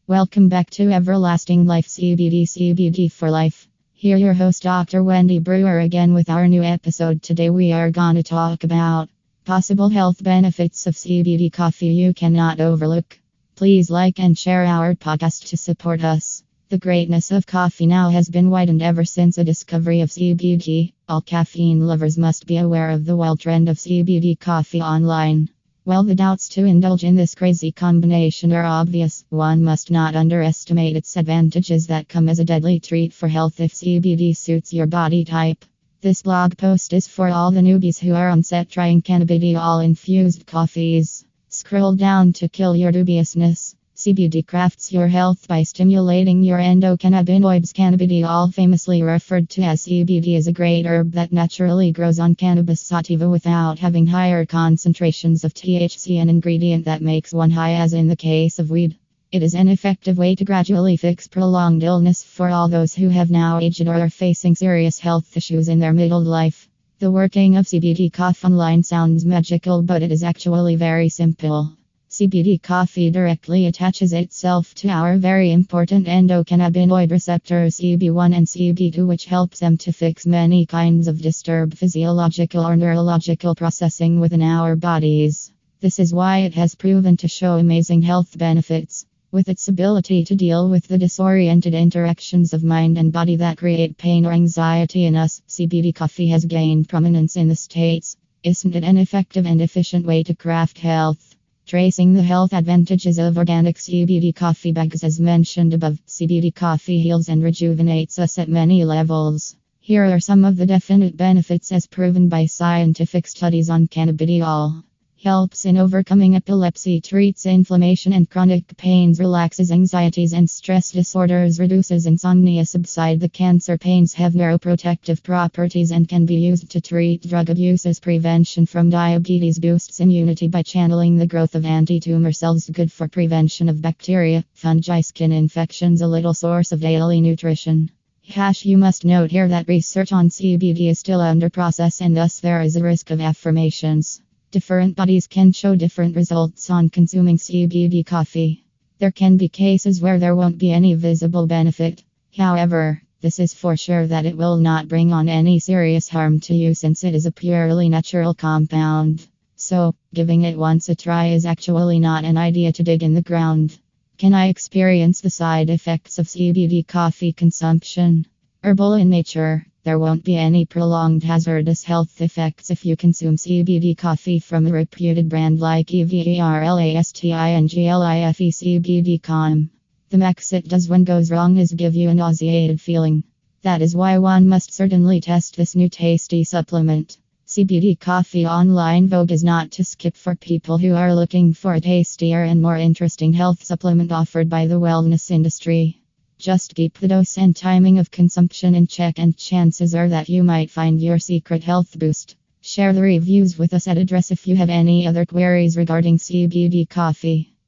Welcome back to Everlasting Life CBD for Life. Here your host Dr. Wendy Brewer again with our new episode. Today we are gonna talk about possible health benefits of CBD coffee you cannot overlook. Please like and share our podcast to support us. The greatness of coffee now has been widened ever since the discovery of CBD. All caffeine lovers must be aware of the wild trend of CBD coffee online. While the doubts to indulge in this crazy combination are obvious, one must not underestimate its advantages that come as a deadly treat for health if CBD suits your body type. This blog post is for all the newbies who are on set trying cannabidiol-infused coffees. Scroll down to kill your dubiousness. CBD crafts your health by stimulating your endocannabinoids. Cannabidiol, famously referred to as CBD, is a great herb that naturally grows on Cannabis sativa without having higher concentrations of THC, an ingredient that makes one high as in the case of weed. It is an effective way to gradually fix prolonged illness for all those who have now aged or are facing serious health issues in their middle life. The working of CBD coffee online sounds magical, but it is actually very simple. CBD coffee directly attaches itself to our very important endocannabinoid receptors CB1 and CB2, which helps them to fix many kinds of disturbed physiological or neurological processing within our bodies. This is why it has proven to show amazing health benefits. With its ability to deal with the disoriented interactions of mind and body that create pain or anxiety in us, CBD coffee has gained prominence in the States. Isn't it an effective and efficient way to craft health? Tracing the health advantages of organic CBD coffee bags. As mentioned above, CBD coffee heals and rejuvenates us at many levels. Here are some of the definite benefits as proven by scientific studies on cannabidiol. Helps in overcoming epilepsy, treats inflammation and chronic pains, relaxes anxieties and stress disorders, reduces insomnia, subside the cancer pains, have neuroprotective properties and can be used to treat drug abuses, prevention from diabetes, boosts immunity by channeling the growth of anti-tumor cells, good for prevention of bacteria, fungi, skin infections, a little source of daily nutrition. You must note here that research on CBD is still under process and thus there is a risk of affirmations. Different bodies can show different results on consuming CBD coffee. There can be cases where there won't be any visible benefit. However, this is for sure that it will not bring on any serious harm to you since it is a purely natural compound. So, giving it once a try is actually not an idea to dig in the ground. Can I experience the side effects of CBD coffee consumption? Herbal in nature. There won't be any prolonged hazardous health effects if you consume CBD coffee from a reputed brand like Everlasting CBD.com. The max it does when goes wrong is give you a nauseated feeling. That is why one must certainly test this new tasty supplement. CBD coffee online vogue is not to skip for people who are looking for a tastier and more interesting health supplement offered by the wellness industry. Just keep the dose and timing of consumption in check and chances are that you might find your secret health boost. Share the reviews with us at address if you have any other queries regarding CBD coffee.